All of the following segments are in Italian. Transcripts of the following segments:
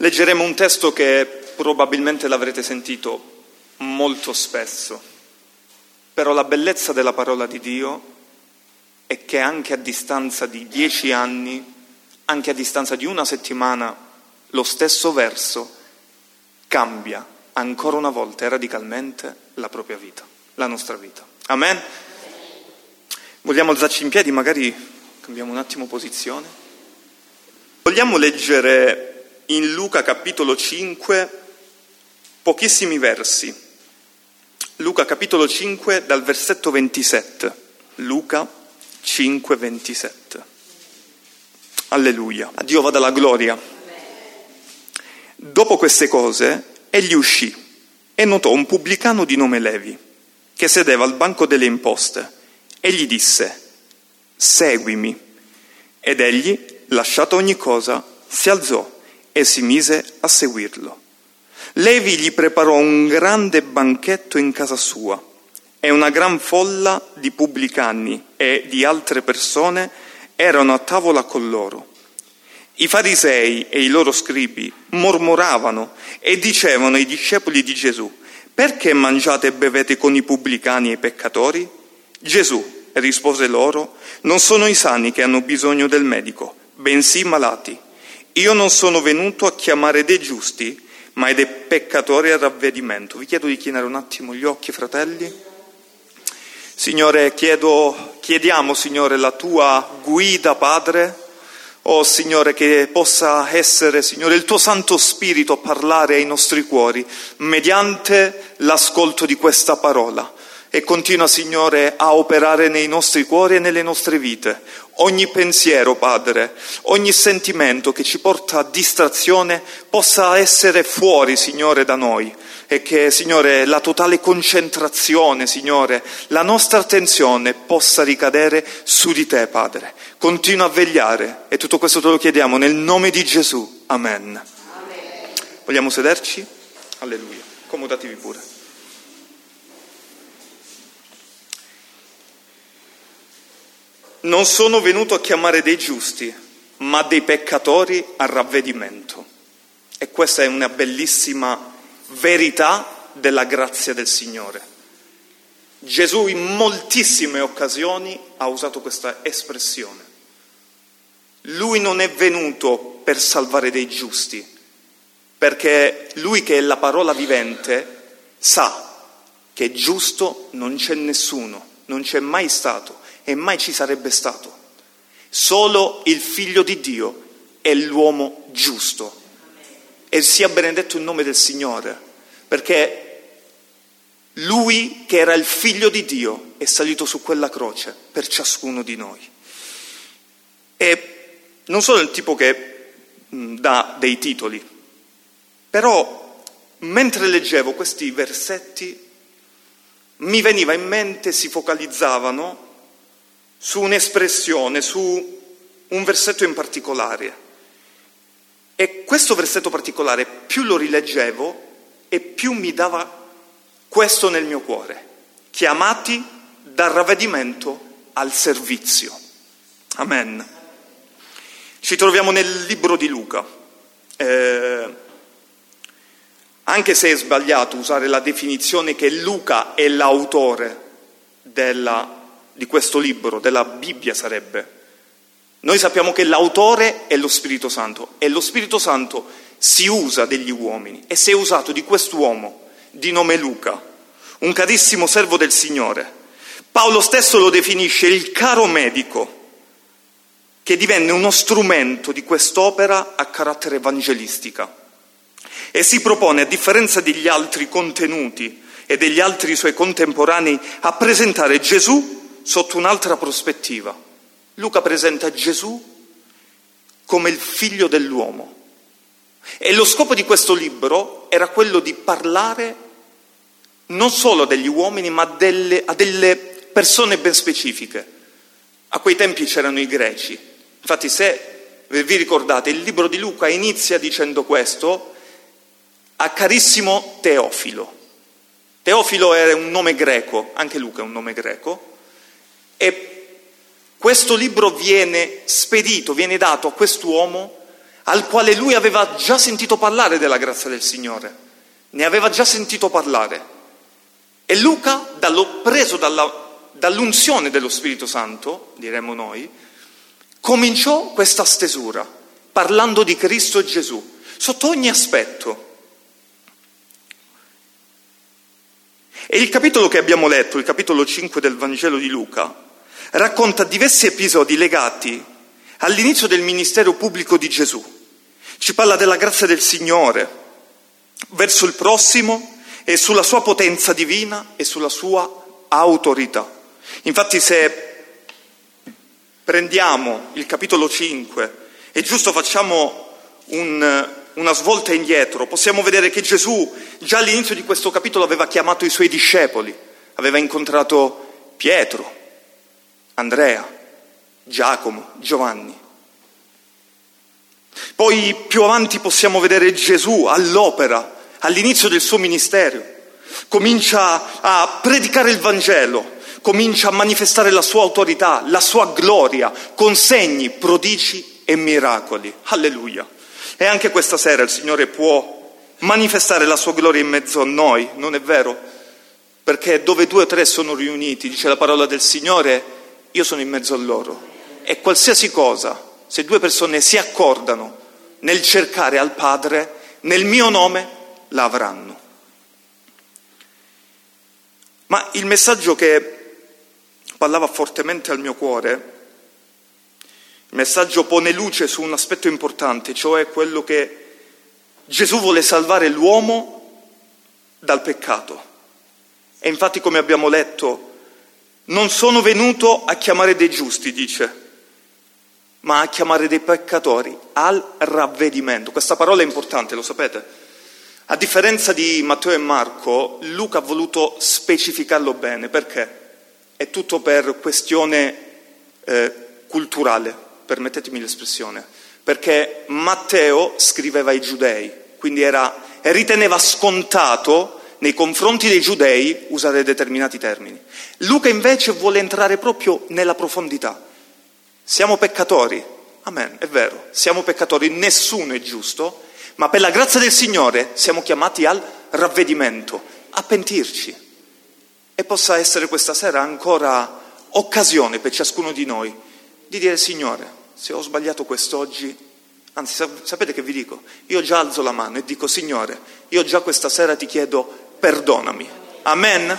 Leggeremo un testo che probabilmente l'avrete sentito molto spesso, però la bellezza della parola di Dio è che anche a distanza di 10 anni, anche a distanza di una settimana, lo stesso verso cambia ancora una volta e radicalmente la propria vita, la nostra vita. Amen? Vogliamo alzarci in piedi, magari cambiamo un attimo posizione. Vogliamo leggere in Luca capitolo 5 pochissimi versi. Luca capitolo 5 dal versetto 27. Luca 5, 27. Alleluia. A Dio vada la gloria. Dopo queste cose, egli uscì e notò un pubblicano di nome Levi, che sedeva al banco delle imposte, e gli disse: seguimi. Ed egli, lasciato ogni cosa, si alzò e si mise a seguirlo. Levi gli preparò un grande banchetto in casa sua, e una gran folla di pubblicani e di altre persone erano a tavola con loro. I farisei e i loro scribi mormoravano e dicevano ai discepoli di Gesù: perché mangiate e bevete con i pubblicani e i peccatori? Gesù rispose loro: non sono i sani che hanno bisogno del medico, bensì i malati. Io non sono venuto a chiamare dei giusti, ma dei peccatori al ravvedimento. Vi chiedo di chinare un attimo gli occhi, fratelli. Signore, chiediamo, Signore, la tua guida, Padre. Oh, Signore, che possa essere, Signore, il tuo Santo Spirito a parlare ai nostri cuori mediante l'ascolto di questa parola. E continua, Signore, a operare nei nostri cuori e nelle nostre vite. Ogni pensiero, Padre, ogni sentimento che ci porta a distrazione possa essere fuori, Signore, da noi. E che, Signore, la totale concentrazione, Signore, la nostra attenzione possa ricadere su di Te, Padre. Continua a vegliare e tutto questo te lo chiediamo nel nome di Gesù. Amen. Amen. Vogliamo sederci? Alleluia. Accomodatevi pure. Non sono venuto a chiamare dei giusti, ma dei peccatori al ravvedimento. E questa è una bellissima verità della grazia del Signore. Gesù in moltissime occasioni ha usato questa espressione. Lui non è venuto per salvare dei giusti, perché lui, che è la parola vivente, sa che giusto non c'è nessuno, non c'è mai stato e mai ci sarebbe stato. Solo il Figlio di Dio è l'uomo giusto. E sia benedetto il nome del Signore, perché Lui, che era il Figlio di Dio, è salito su quella croce per ciascuno di noi. E non sono il tipo che dà dei titoli, però mentre leggevo questi versetti mi veniva in mente, si focalizzavano su un'espressione, su un versetto in particolare. E questo versetto particolare, più lo rileggevo e più mi dava questo nel mio cuore: chiamati dal ravvedimento al servizio. Amen. Ci troviamo nel libro di Luca. Anche se è sbagliato usare la definizione che Luca è l'autore di questo libro, della Bibbia sarebbe. Noi sappiamo che l'autore è lo Spirito Santo e lo Spirito Santo si usa degli uomini e si è usato di quest'uomo di nome Luca, un carissimo servo del Signore. Paolo stesso lo definisce il caro medico che divenne uno strumento di quest'opera a carattere evangelistica e si propone, a differenza degli altri contenuti e degli altri suoi contemporanei, a presentare Gesù sotto un'altra prospettiva. Luca presenta Gesù come il figlio dell'uomo. E lo scopo di questo libro era quello di parlare non solo degli uomini, ma a delle persone ben specifiche. A quei tempi c'erano i greci. Infatti, se vi ricordate, il libro di Luca inizia dicendo questo: a carissimo Teofilo. Teofilo era un nome greco, anche Luca è un nome greco, e questo libro viene spedito, viene dato a quest'uomo al quale lui aveva già sentito parlare della grazia del Signore, ne aveva già sentito parlare. E Luca, preso dall'unzione dello Spirito Santo, diremmo noi, cominciò questa stesura, parlando di Cristo Gesù, sotto ogni aspetto. E il capitolo che abbiamo letto, il capitolo 5 del Vangelo di Luca, racconta diversi episodi legati all'inizio del ministero pubblico di Gesù. Ci parla della grazia del Signore verso il prossimo e sulla sua potenza divina e sulla sua autorità. Infatti, se prendiamo il capitolo 5 e giusto facciamo una svolta indietro, possiamo vedere che Gesù già all'inizio di questo capitolo aveva chiamato i suoi discepoli, aveva incontrato Pietro, Andrea, Giacomo, Giovanni. Poi più avanti possiamo vedere Gesù all'opera, all'inizio del suo ministero. Comincia a predicare il Vangelo, comincia a manifestare la sua autorità, la sua gloria, con segni, prodigi e miracoli. Alleluia! E anche questa sera il Signore può manifestare la sua gloria in mezzo a noi, non è vero? Perché dove 2 o 3 sono riuniti, dice la parola del Signore, io sono in mezzo a loro. E qualsiasi cosa, se 2 persone si accordano nel cercare al Padre, nel mio nome, la avranno. Ma il messaggio che parlava fortemente al mio cuore, il messaggio pone luce su un aspetto importante, cioè quello che Gesù vuole salvare l'uomo dal peccato. E infatti, come abbiamo letto, non sono venuto a chiamare dei giusti, dice, ma a chiamare dei peccatori al ravvedimento. Questa parola è importante, lo sapete? A differenza di Matteo e Marco, Luca ha voluto specificarlo bene. Perché? È tutto per questione culturale, permettetemi l'espressione. Perché Matteo scriveva ai giudei, quindi riteneva scontato nei confronti dei giudei usare determinati termini. Luca invece vuole entrare proprio nella profondità. Siamo peccatori, amen, è vero, siamo peccatori, nessuno è giusto, ma per la grazia del Signore siamo chiamati al ravvedimento, a pentirci. E possa essere questa sera ancora occasione per ciascuno di noi di dire: Signore, se ho sbagliato quest'oggi, anzi sapete che vi dico? Io già alzo la mano e dico: Signore, io già questa sera ti chiedo perdonami. Amen?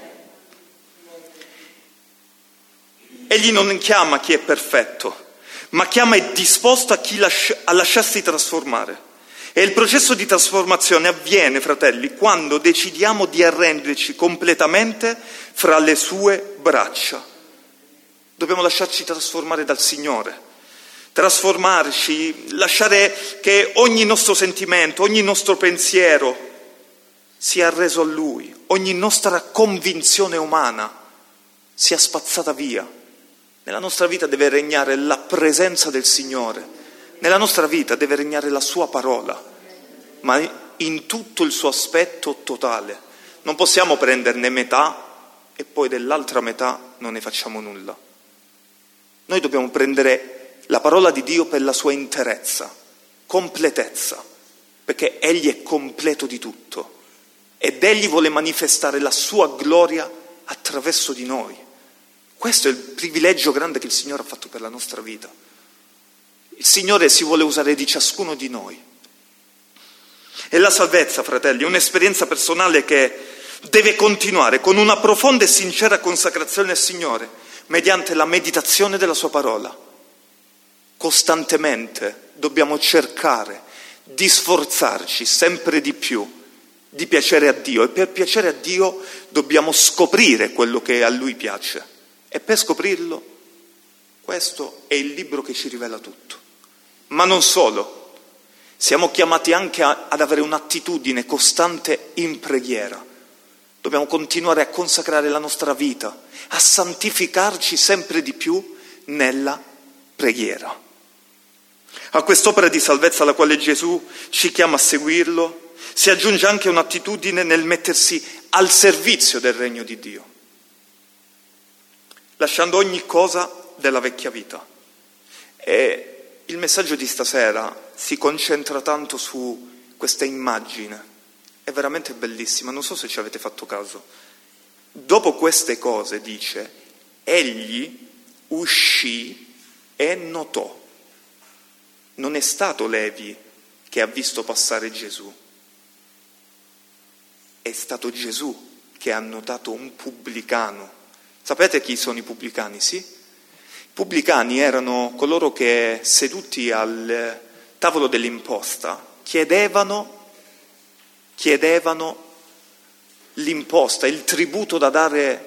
Egli non chiama chi è perfetto, ma chiama e disposto a lasciarsi trasformare. E il processo di trasformazione avviene, fratelli, quando decidiamo di arrenderci completamente fra le sue braccia. Dobbiamo lasciarci trasformare dal Signore, trasformarci, lasciare che ogni nostro sentimento, ogni nostro pensiero sia reso a Lui, ogni nostra convinzione umana sia spazzata via. Nella nostra vita deve regnare la presenza del Signore. Nella nostra vita deve regnare la sua parola, ma in tutto il suo aspetto totale. Non possiamo prenderne metà e poi dell'altra metà non ne facciamo nulla. Noi dobbiamo prendere la parola di Dio per la sua interezza, completezza, perché Egli è completo di tutto ed Egli vuole manifestare la sua gloria attraverso di noi. Questo è il privilegio grande che il Signore ha fatto per la nostra vita. Il Signore si vuole usare di ciascuno di noi. E la salvezza, fratelli, è un'esperienza personale che deve continuare con una profonda e sincera consacrazione al Signore, mediante la meditazione della sua parola. Costantemente dobbiamo cercare di sforzarci sempre di più di piacere a Dio, e per piacere a Dio dobbiamo scoprire quello che a Lui piace. E per scoprirlo, questo è il libro che ci rivela tutto. Ma non solo, siamo chiamati anche ad avere un'attitudine costante in preghiera. Dobbiamo continuare a consacrare la nostra vita, a santificarci sempre di più nella preghiera. A quest'opera di salvezza alla quale Gesù ci chiama a seguirlo, si aggiunge anche un'attitudine nel mettersi al servizio del regno di Dio, lasciando ogni cosa della vecchia vita. E il messaggio di stasera si concentra tanto su questa immagine. È veramente bellissima, non so se ci avete fatto caso. Dopo queste cose, dice, egli uscì e notò. Non è stato Levi che ha visto passare Gesù, è stato Gesù che ha notato un pubblicano. Sapete chi sono i pubblicani, sì? I pubblicani erano coloro che, seduti al tavolo dell'imposta, chiedevano l'imposta, il tributo da dare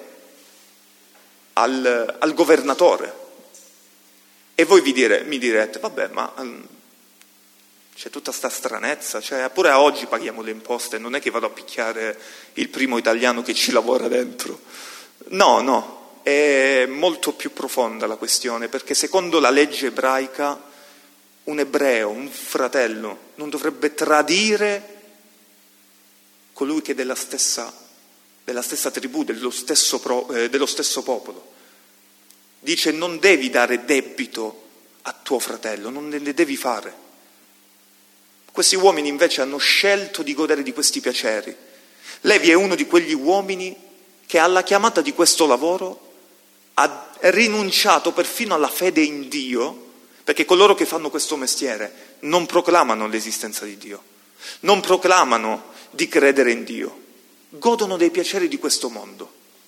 al governatore. E voi mi direte, vabbè, ma c'è tutta sta stranezza, cioè pure a oggi paghiamo le imposte, non è che vado a picchiare il primo italiano che ci lavora dentro. No, è molto più profonda la questione, perché secondo la legge ebraica un ebreo, un fratello, non dovrebbe tradire colui che è della stessa tribù, dello stesso popolo. Dice: non devi dare debito a tuo fratello, non ne devi fare. Questi uomini invece hanno scelto di godere di questi piaceri. Levi è uno di quegli uomini che alla chiamata di questo lavoro ha rinunciato perfino alla fede in Dio, perché coloro che fanno questo mestiere non proclamano l'esistenza di Dio, non proclamano di credere in Dio, godono dei piaceri di questo mondo.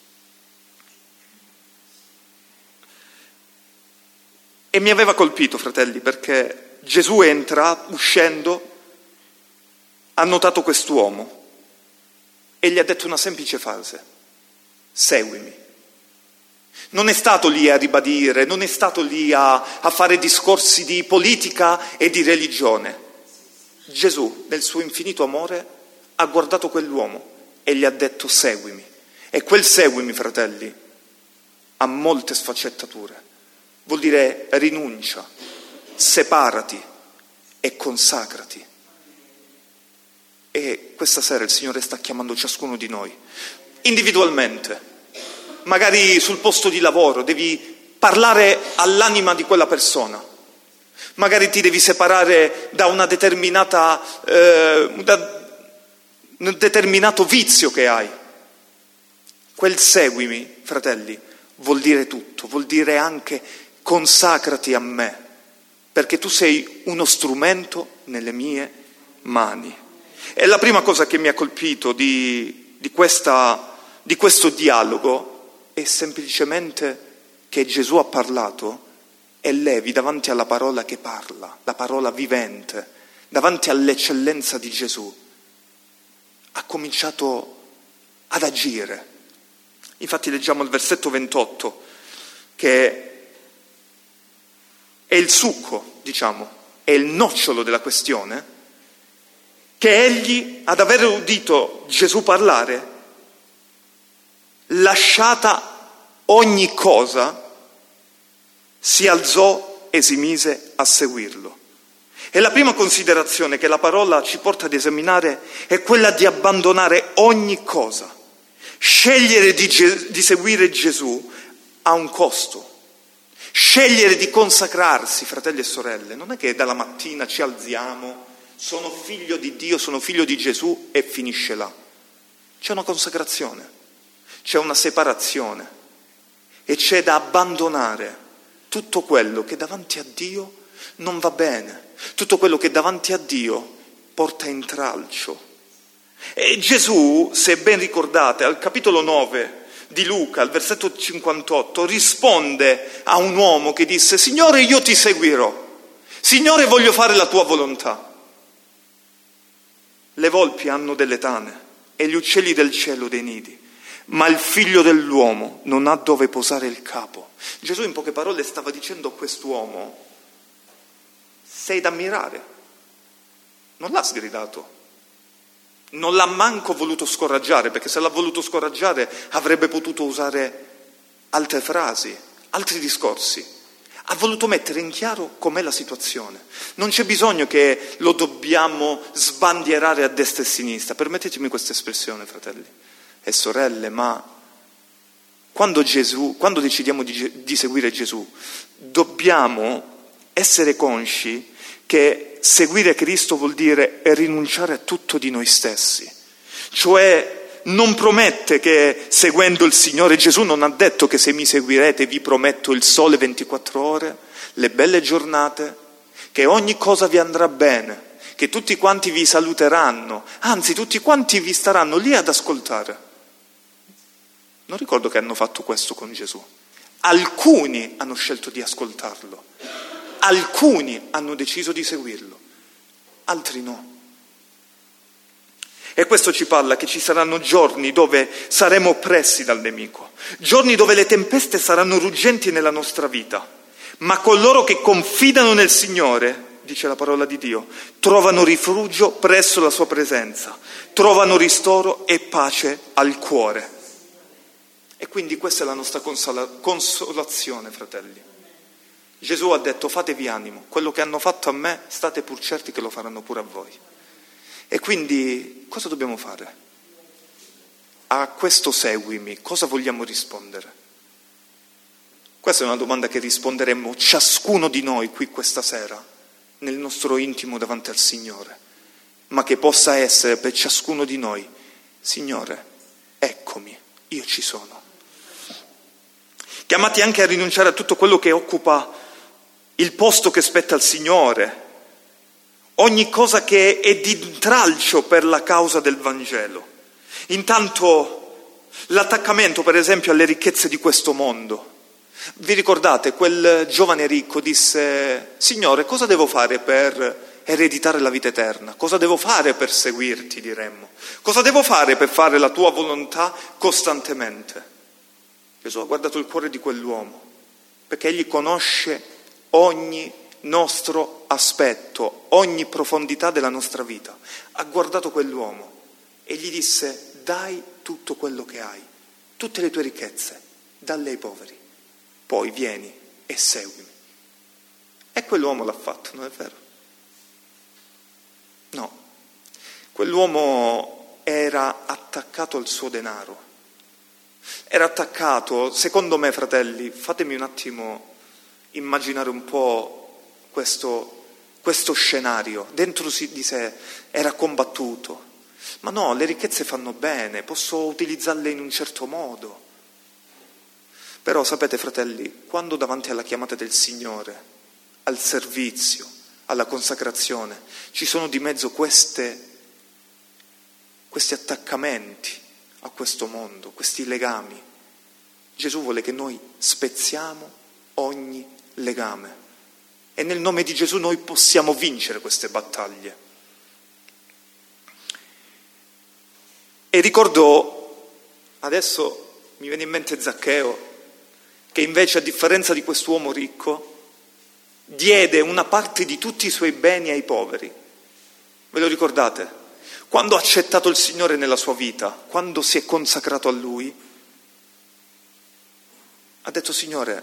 E mi aveva colpito, fratelli, perché Gesù uscendo, ha notato quest'uomo e gli ha detto una semplice frase: seguimi. Non è stato lì a ribadire, non è stato lì a fare discorsi di politica e di religione. Gesù, nel suo infinito amore, ha guardato quell'uomo e gli ha detto: seguimi. E quel seguimi, fratelli, ha molte sfaccettature. Vuol dire rinuncia, separati e consacrati. E questa sera il Signore sta chiamando ciascuno di noi, individualmente. Magari sul posto di lavoro devi parlare all'anima di quella persona. Magari ti devi separare da un determinato vizio che hai. Quel seguimi, fratelli, vuol dire tutto, vuol dire anche consacrati a me, perché tu sei uno strumento nelle mie mani. E la prima cosa che mi ha colpito di questo dialogo è semplicemente che Gesù ha parlato e Levi, davanti alla parola che parla, la parola vivente, davanti all'eccellenza di Gesù, ha cominciato ad agire. Infatti leggiamo il versetto 28, che è il succo, è il nocciolo della questione, che egli, ad aver udito Gesù parlare, lasciata ogni cosa, si alzò e si mise a seguirlo. E la prima considerazione che la parola ci porta ad esaminare è quella di abbandonare ogni cosa. Scegliere di seguire Gesù ha un costo. Scegliere di consacrarsi, fratelli e sorelle, non è che dalla mattina ci alziamo, sono figlio di Dio, sono figlio di Gesù e finisce là. C'è una consacrazione, c'è una separazione e c'è da abbandonare tutto quello che davanti a Dio non va bene, tutto quello che davanti a Dio porta intralcio. E Gesù, se ben ricordate, al capitolo 9 di Luca, al versetto 58, risponde a un uomo che disse: Signore, io ti seguirò, Signore, voglio fare la tua volontà. Le volpi hanno delle tane e gli uccelli del cielo dei nidi, ma il figlio dell'uomo non ha dove posare il capo. Gesù in poche parole stava dicendo a quest'uomo: sei da ammirare. Non l'ha sgridato, non l'ha manco voluto scoraggiare, perché se l'ha voluto scoraggiare avrebbe potuto usare altre frasi, altri discorsi. Ha voluto mettere in chiaro com'è la situazione. Non c'è bisogno che lo dobbiamo sbandierare a destra e a sinistra. Permettetemi questa espressione, fratelli e sorelle, ma quando decidiamo di seguire Gesù, dobbiamo essere consci che seguire Cristo vuol dire rinunciare a tutto di noi stessi. Cioè non promette che seguendo il Signore, Gesù non ha detto che se mi seguirete vi prometto il sole 24 ore, le belle giornate, che ogni cosa vi andrà bene, che tutti quanti vi saluteranno, anzi tutti quanti vi staranno lì ad ascoltare. Non ricordo che hanno fatto questo con Gesù. Alcuni hanno scelto di ascoltarlo, alcuni hanno deciso di seguirlo, altri no. E questo ci parla che ci saranno giorni dove saremo oppressi dal nemico, giorni dove le tempeste saranno ruggenti nella nostra vita, ma coloro che confidano nel Signore, dice la parola di Dio, trovano rifugio presso la sua presenza, trovano ristoro e pace al cuore. E quindi questa è la nostra consolazione, fratelli. Gesù ha detto: fatevi animo, quello che hanno fatto a me state pur certi che lo faranno pure a voi. E quindi cosa dobbiamo fare? A questo seguimi, cosa vogliamo rispondere? Questa è una domanda che risponderemo ciascuno di noi qui questa sera, nel nostro intimo davanti al Signore, ma che possa essere per ciascuno di noi: Signore, eccomi, io ci sono. Chiamati anche a rinunciare a tutto quello che occupa il posto che spetta al Signore, ogni cosa che è di intralcio per la causa del Vangelo. Intanto l'attaccamento, per esempio, alle ricchezze di questo mondo. Vi ricordate, quel giovane ricco disse: Signore, cosa devo fare per ereditare la vita eterna? Cosa devo fare per seguirti, diremmo? Cosa devo fare per fare la tua volontà costantemente? Gesù ha guardato il cuore di quell'uomo, perché egli conosce ogni nostro aspetto, ogni profondità della nostra vita. Ha guardato quell'uomo e gli disse: dai tutto quello che hai, tutte le tue ricchezze, dalle ai poveri, poi vieni e seguimi. E quell'uomo l'ha fatto, non è vero? No, quell'uomo era attaccato al suo denaro, era attaccato, secondo me, fratelli, fatemi un attimo immaginare un po' questo scenario. Dentro di sé era combattuto. Ma no, le ricchezze fanno bene, posso utilizzarle in un certo modo. Però sapete, fratelli, quando davanti alla chiamata del Signore, al servizio, alla consacrazione, ci sono di mezzo questi attaccamenti a questo mondo, questi legami, Gesù vuole che noi spezziamo ogni legame. E nel nome di Gesù noi possiamo vincere queste battaglie. E ricordo, adesso mi viene in mente Zaccheo, che invece, a differenza di quest'uomo ricco, diede una parte di tutti i suoi beni ai poveri. Ve lo ricordate? Quando ha accettato il Signore nella sua vita, quando si è consacrato a Lui, ha detto: Signore,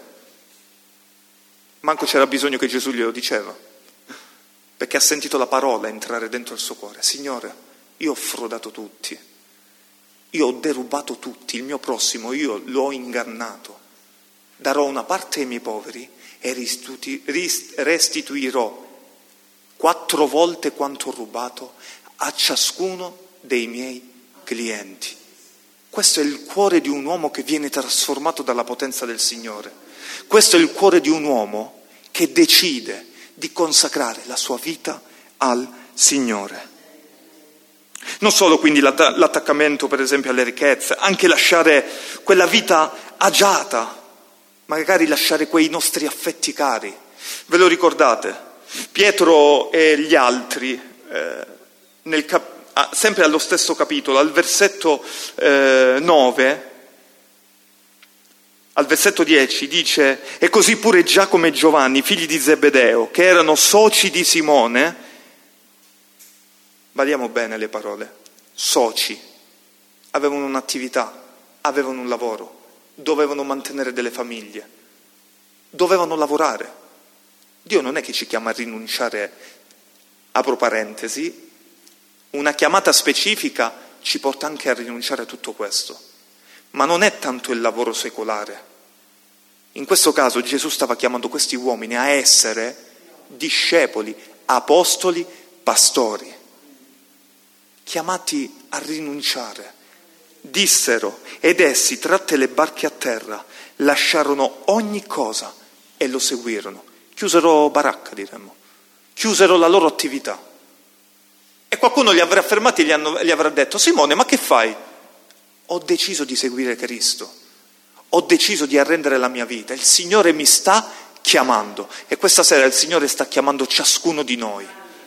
manco c'era bisogno che Gesù glielo diceva, perché ha sentito la parola entrare dentro il suo cuore. Signore, io ho frodato tutti, io ho derubato tutti, il mio prossimo io l'ho ingannato, darò una parte ai miei poveri e restituirò 4 volte quanto ho rubato a ciascuno dei miei clienti. Questo è il cuore di un uomo che viene trasformato dalla potenza del Signore. Questo è il cuore di un uomo che decide di consacrare la sua vita al Signore. Non solo quindi l'attaccamento, per esempio, alle ricchezze, anche lasciare quella vita agiata, magari lasciare quei nostri affetti cari. Ve lo ricordate? Pietro e gli altri, sempre allo stesso capitolo, al versetto 9, al versetto 10 dice: e così pure Giacomo e Giovanni, figli di Zebedeo, che erano soci di Simone, badiamo bene le parole, soci, avevano un'attività, avevano un lavoro, dovevano mantenere delle famiglie, dovevano lavorare. Dio non è che ci chiama a rinunciare, apro parentesi, una chiamata specifica ci porta anche a rinunciare a tutto questo, ma non è tanto il lavoro secolare. In questo caso Gesù stava chiamando questi uomini a essere discepoli, apostoli, pastori, chiamati a rinunciare. Dissero, ed essi, tratte le barche a terra, lasciarono ogni cosa e lo seguirono. Chiusero baracca, diremmo. Chiusero la loro attività. E qualcuno li avrà fermati e gli avrà detto: Simone, ma che fai? Ho deciso di seguire Cristo. Ho deciso di arrendere la mia vita. Il Signore mi sta chiamando. E questa sera il Signore sta chiamando ciascuno di noi.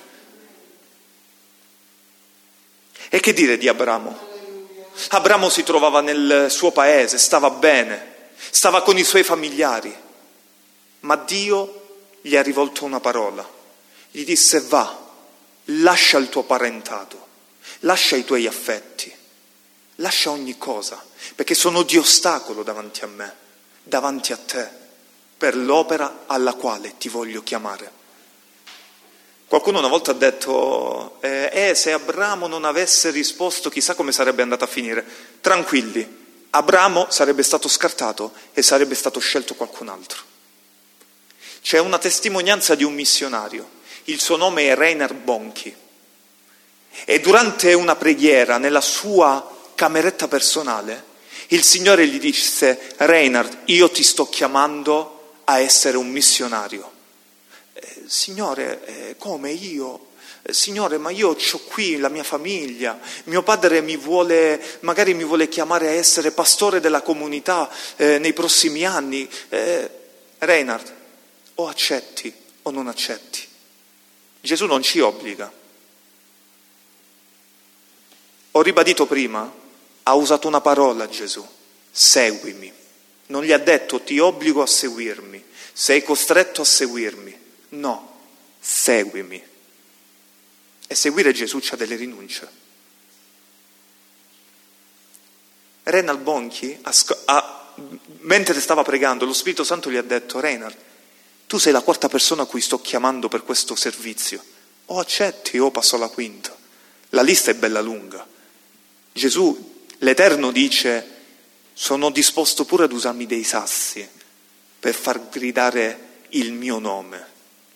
E che dire di Abramo? Abramo si trovava nel suo paese, stava bene, stava con i suoi familiari, ma Dio gli ha rivolto una parola. Gli disse: va, lascia il tuo parentato, lascia i tuoi affetti, lascia ogni cosa, perché sono di ostacolo davanti a me, davanti a te, per l'opera alla quale ti voglio chiamare. Qualcuno una volta ha detto, se Abramo non avesse risposto chissà come sarebbe andata a finire. Tranquilli, Abramo sarebbe stato scartato e sarebbe stato scelto qualcun altro. C'è una testimonianza di un missionario, il suo nome è Reinhard Bonnke, e durante una preghiera nella sua cameretta personale il Signore gli disse: Reinhard, io ti sto chiamando a essere un missionario. Signore, come io? Signore, ma io ho qui la mia famiglia, mio padre magari mi vuole chiamare a essere pastore della comunità nei prossimi anni. Reinhard, o accetti o non accetti. Gesù non ci obbliga. Ho ribadito prima, ha usato una parola Gesù: seguimi. Non gli ha detto ti obbligo a seguirmi, sei costretto a seguirmi. No, seguimi. E seguire Gesù c'ha delle rinunce. Reinhard Bonnke, mentre stava pregando, lo Spirito Santo gli ha detto: Reinhard, tu sei la quarta persona a cui sto chiamando per questo servizio. O accetti o passo alla quinta. La lista è bella lunga. Gesù, l'Eterno, dice: sono disposto pure ad usarmi dei sassi per far gridare il mio nome.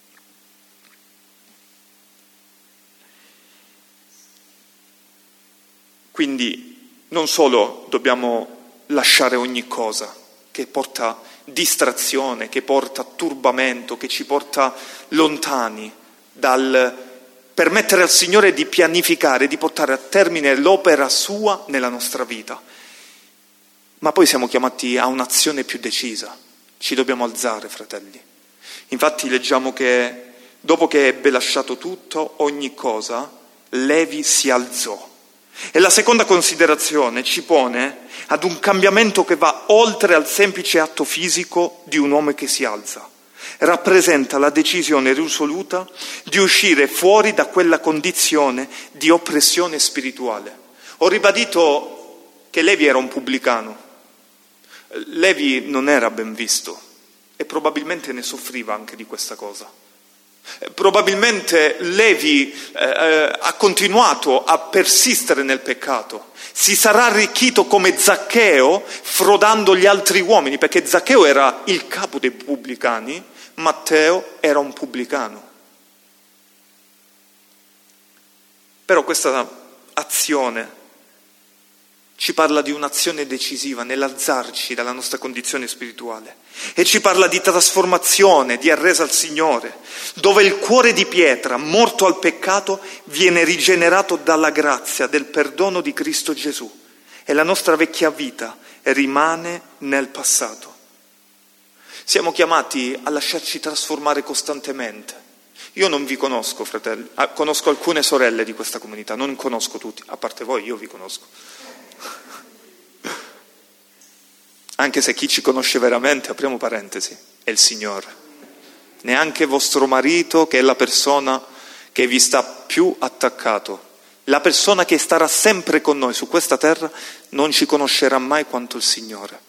Quindi non solo dobbiamo lasciare ogni cosa che porta distrazione, che porta turbamento, che ci porta lontani dal permettere al Signore di pianificare, di portare a termine l'opera sua nella nostra vita, ma poi siamo chiamati a un'azione più decisa. Ci dobbiamo alzare, fratelli. Infatti leggiamo che dopo che ebbe lasciato tutto, ogni cosa, Levi si alzò. E la seconda considerazione ci pone ad un cambiamento che va oltre al semplice atto fisico di un uomo che si alza. Rappresenta la decisione risoluta di uscire fuori da quella condizione di oppressione spirituale. Ho ribadito che Levi era un pubblicano. Levi non era ben visto e probabilmente ne soffriva anche di questa cosa. Probabilmente Levi ha continuato a persistere nel peccato. Si sarà arricchito come Zaccheo frodando gli altri uomini, perché Zaccheo era il capo dei pubblicani, Matteo era un pubblicano. Però questa azione ci parla di un'azione decisiva nell'alzarci dalla nostra condizione spirituale e ci parla di trasformazione, di arresa al Signore, dove il cuore di pietra, morto al peccato, viene rigenerato dalla grazia del perdono di Cristo Gesù e la nostra vecchia vita rimane nel passato. Siamo chiamati a lasciarci trasformare costantemente. Io non vi conosco, fratelli, conosco alcune sorelle di questa comunità, non conosco tutti, a parte voi io vi conosco. Anche se chi ci conosce veramente, apriamo parentesi, è il Signore. Neanche vostro marito, che è la persona che vi sta più attaccato, la persona che starà sempre con noi su questa terra, non ci conoscerà mai quanto il Signore.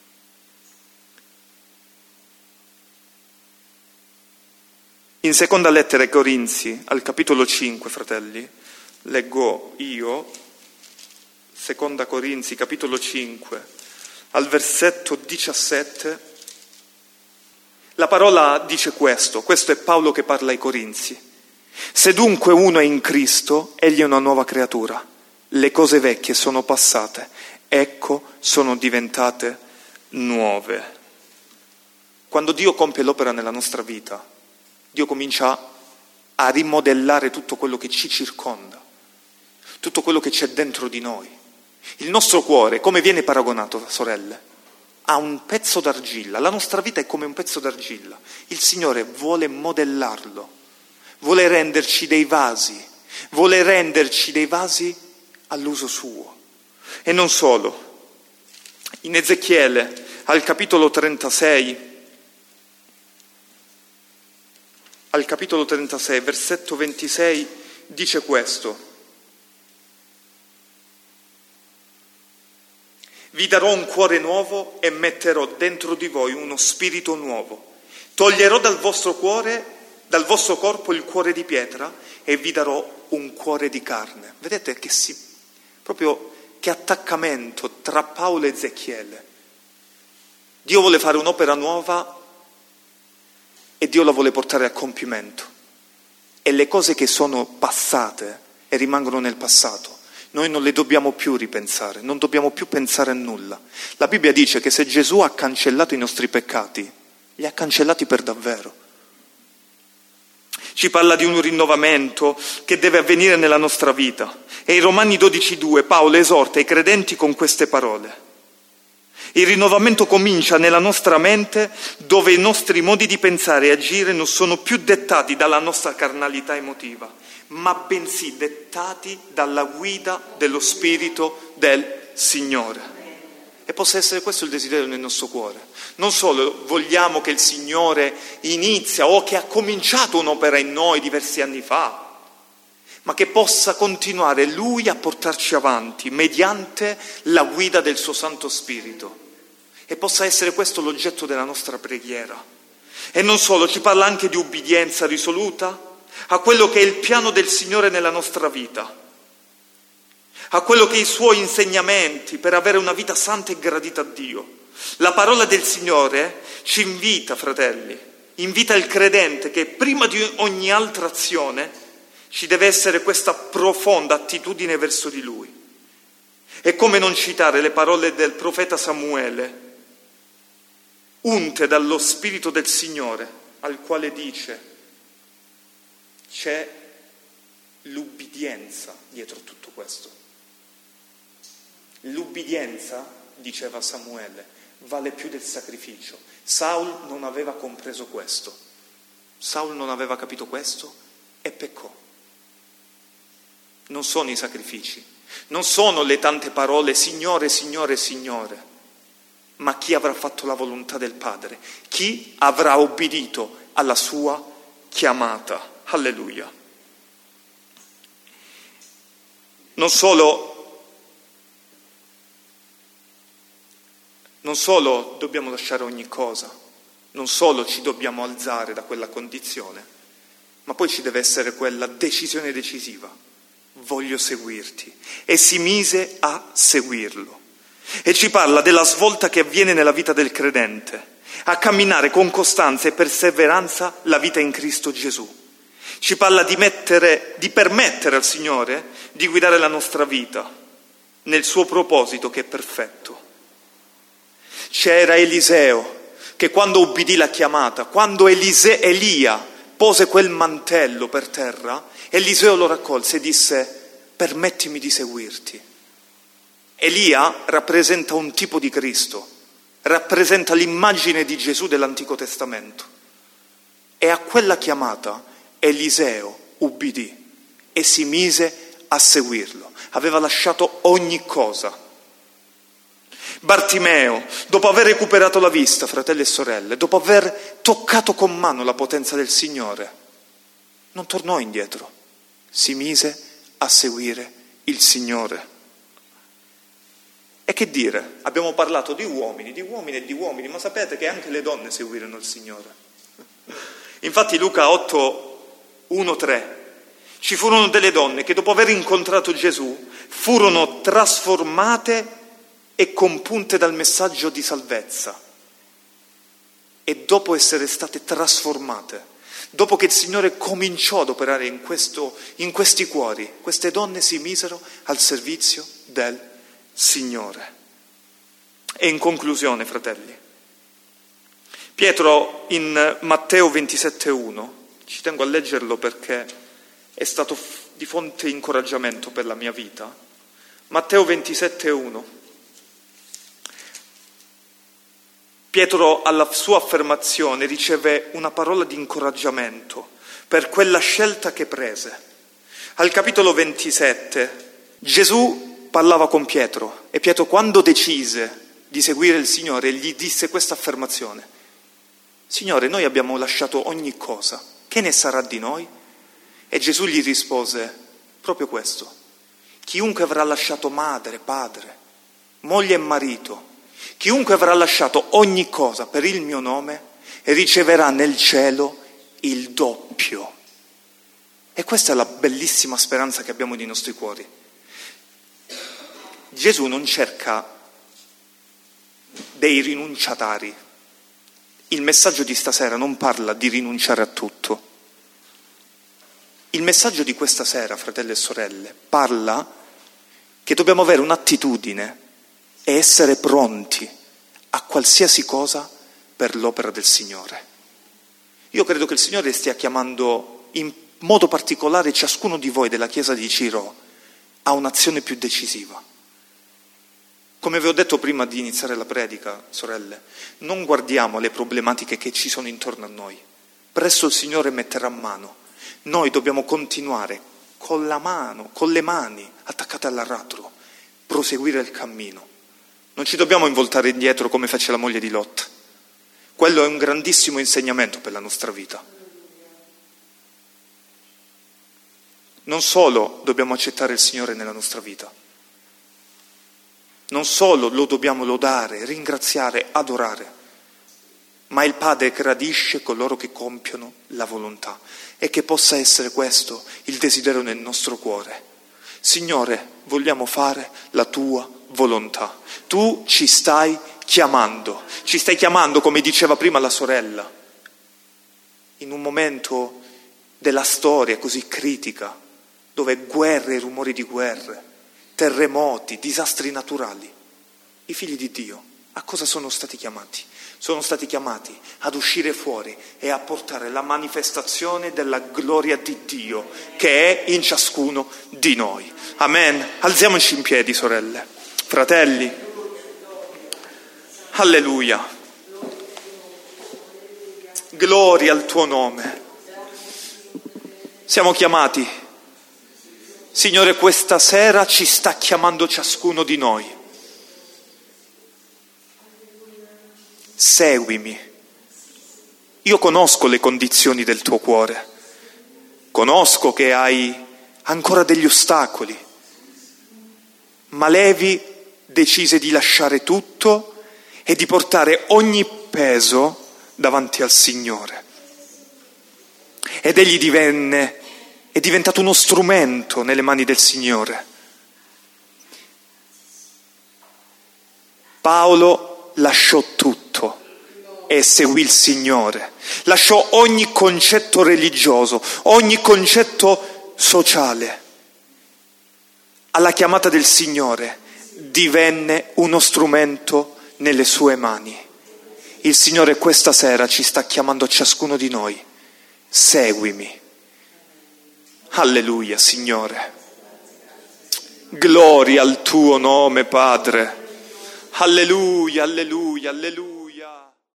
In seconda lettera ai Corinzi, al capitolo 5, fratelli, leggo io, seconda Corinzi, capitolo 5, al versetto 17, La parola dice questo è Paolo che parla ai Corinzi. Se dunque uno è in Cristo, egli è una nuova creatura. Le cose vecchie sono passate, ecco sono diventate nuove. Quando Dio compie l'opera nella nostra vita, Dio comincia a rimodellare tutto quello che ci circonda, tutto quello che c'è dentro di noi. Il nostro cuore, come viene paragonato, sorelle? A un pezzo d'argilla. La nostra vita è come un pezzo d'argilla. Il Signore vuole modellarlo, vuole renderci dei vasi all'uso suo. E non solo. In Ezechiele, al capitolo 36, versetto 26, dice questo: vi darò un cuore nuovo e metterò dentro di voi uno spirito nuovo. Toglierò dal vostro corpo il cuore di pietra e vi darò un cuore di carne. Vedete che attaccamento tra Paolo e Ezechiele. Dio vuole fare un'opera nuova e Dio la vuole portare a compimento. E le cose che sono passate e rimangono nel passato, noi non le dobbiamo più ripensare, non dobbiamo più pensare a nulla. La Bibbia dice che se Gesù ha cancellato i nostri peccati, li ha cancellati per davvero. Ci parla di un rinnovamento che deve avvenire nella nostra vita. E in Romani 12,2 Paolo esorta i credenti con queste parole. Il rinnovamento comincia nella nostra mente, dove i nostri modi di pensare e agire non sono più dettati dalla nostra carnalità emotiva, ma bensì dettati dalla guida dello Spirito del Signore. E possa essere questo il desiderio nel nostro cuore. Non solo vogliamo che il Signore inizia o che ha cominciato un'opera in noi diversi anni fa, ma che possa continuare Lui a portarci avanti mediante la guida del suo Santo Spirito. E possa essere questo l'oggetto della nostra preghiera. E non solo, ci parla anche di ubbidienza risoluta a quello che è il piano del Signore nella nostra vita, a quello che i Suoi insegnamenti per avere una vita santa e gradita a Dio. La parola del Signore ci invita, fratelli, invita il credente che prima di ogni altra azione ci deve essere questa profonda attitudine verso di Lui. E come non citare le parole del profeta Samuele, unte dallo Spirito del Signore, al quale dice: c'è l'ubbidienza dietro tutto questo. L'ubbidienza, diceva Samuele, vale più del sacrificio. Saul non aveva compreso questo. Saul non aveva capito questo e peccò. Non sono i sacrifici, non sono le tante parole Signore, Signore, Signore, ma chi avrà fatto la volontà del Padre, chi avrà obbedito alla sua chiamata. Alleluia. Non solo dobbiamo lasciare ogni cosa, non solo ci dobbiamo alzare da quella condizione, ma poi ci deve essere quella decisione decisiva: voglio seguirti. E si mise a seguirlo. E ci parla della svolta che avviene nella vita del credente, a camminare con costanza e perseveranza la vita in Cristo Gesù. Ci parla di permettere al Signore di guidare la nostra vita nel suo proposito che è perfetto. C'era Eliseo che quando ubbidì la chiamata, quando Elia pose quel mantello per terra, Eliseo lo raccolse e disse: permettimi di seguirti. Elia rappresenta un tipo di Cristo, rappresenta l'immagine di Gesù dell'Antico Testamento. E a quella chiamata Eliseo ubbidì e si mise a seguirlo. Aveva lasciato ogni cosa. Bartimeo, dopo aver recuperato la vista, fratelli e sorelle, dopo aver toccato con mano la potenza del Signore, non tornò indietro, si mise a seguire il Signore. E che dire? Abbiamo parlato di uomini e di uomini, ma sapete che anche le donne seguirono il Signore. Infatti Luca 8:1-3 ci furono delle donne che dopo aver incontrato Gesù furono trasformate e compunte dal messaggio di salvezza. e dopo essere state trasformate, dopo che il Signore cominciò ad operare in questi cuori, queste donne si misero al servizio del Signore. E in conclusione, fratelli, Pietro in Matteo 27,1, ci tengo a leggerlo perché è stato di fonte incoraggiamento per la mia vita. Matteo 27,1. Pietro alla sua affermazione riceve una parola di incoraggiamento per quella scelta che prese. Al capitolo 27 Gesù parlava con Pietro e Pietro, quando decise di seguire il Signore, gli disse questa affermazione: Signore, noi abbiamo lasciato ogni cosa, che ne sarà di noi? E Gesù gli rispose proprio questo: chiunque avrà lasciato madre, padre, moglie e marito, chiunque avrà lasciato ogni cosa per il mio nome, riceverà nel cielo il doppio. E questa è la bellissima speranza che abbiamo nei nostri cuori. Gesù non cerca dei rinunciatari. Il messaggio di stasera non parla di rinunciare a tutto. Il messaggio di questa sera, fratelli e sorelle, parla che dobbiamo avere un'attitudine e essere pronti a qualsiasi cosa per l'opera del Signore. Io credo che il Signore stia chiamando in modo particolare ciascuno di voi della Chiesa di Ciro a un'azione più decisiva. Come vi ho detto prima di iniziare la predica, sorelle, non guardiamo le problematiche che ci sono intorno a noi. Presto il Signore metterà mano. Noi dobbiamo continuare con le mani attaccate all'aratro, proseguire il cammino. Non ci dobbiamo involtare indietro come fece la moglie di Lot. Quello è un grandissimo insegnamento per la nostra vita. Non solo dobbiamo accettare il Signore nella nostra vita, non solo lo dobbiamo lodare, ringraziare, adorare, ma il Padre gradisce coloro che compiono la volontà, e che possa essere questo il desiderio nel nostro cuore. Signore, vogliamo fare la tua volontà. Tu ci stai chiamando, come diceva prima la sorella, in un momento della storia così critica, dove guerre, rumori di guerre, terremoti, disastri naturali. I figli di Dio a cosa sono stati chiamati? Sono stati chiamati ad uscire fuori e a portare la manifestazione della gloria di Dio che è in ciascuno di noi. Amen. Alziamoci in piedi, sorelle, fratelli. Alleluia. Gloria al tuo nome. Siamo chiamati. Signore, questa sera ci sta chiamando ciascuno di noi. Seguimi. Io conosco le condizioni del tuo cuore. Conosco che hai ancora degli ostacoli. Ma Levi decise di lasciare tutto e di portare ogni peso davanti al Signore. Ed egli è diventato uno strumento nelle mani del Signore. Paolo lasciò tutto e seguì il Signore. Lasciò ogni concetto religioso, ogni concetto sociale. Alla chiamata del Signore divenne uno strumento nelle sue mani. Il Signore questa sera ci sta chiamando a ciascuno di noi. Seguimi. Alleluia, Signore. Gloria al tuo nome, Padre. Alleluia, alleluia, alleluia.